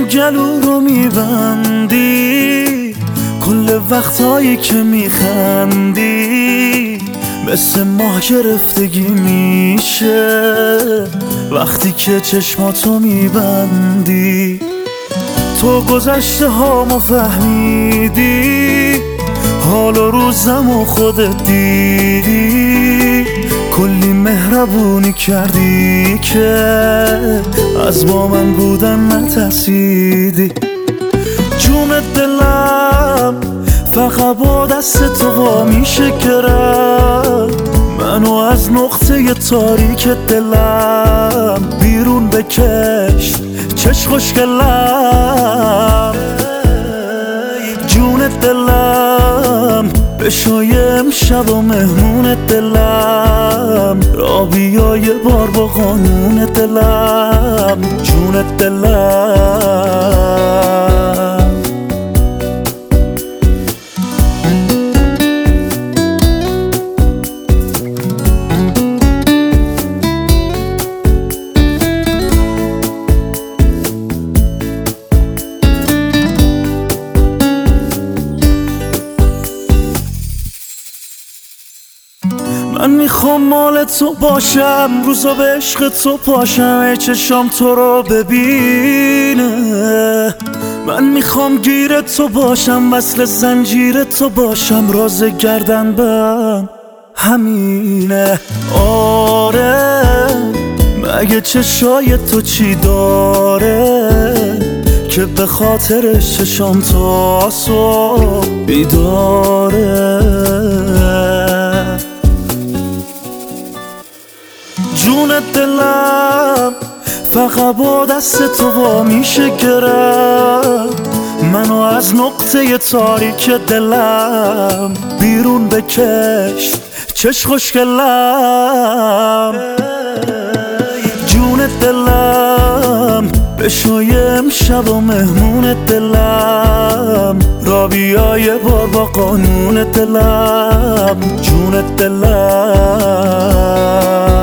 گلو رو میبندی، کل وقتایی که میخندی مثل ماه گرفتگی میشه وقتی که چشماتو میبندی. تو گذشته هامو فهمیدی، حال و روزمو خودت دیدی، کلی مهربونی کردی که از با من بودن نترسیدی. جون دلم فقط با دست تو وا میشه کرد منو از نقطه تاریک دلم بیرون بکش چش خوشگلم. جون دلم بشای امشب و مهمون دلم، را بیا یه بار با قانون دلم. جون دلم من میخوام مال تو باشم، روزا به عشق تو پاشم، ای چشام تو رو ببینه. من میخوام گیر تو باشم، وصل زنجیر تو باشم، راز گردن بند همینه. آره مگه چشای تو چی داره که به خاطرش چشام تا صبح بیداره. جون دلم فقط با دست تو وا میشه گرفت منو از نقطه تاریک دلم بیرون بکش چش خوشگلم. جون دلم بشای امشب و مهمون دلم، را بیا یه بار با قانون دلم. جون دلم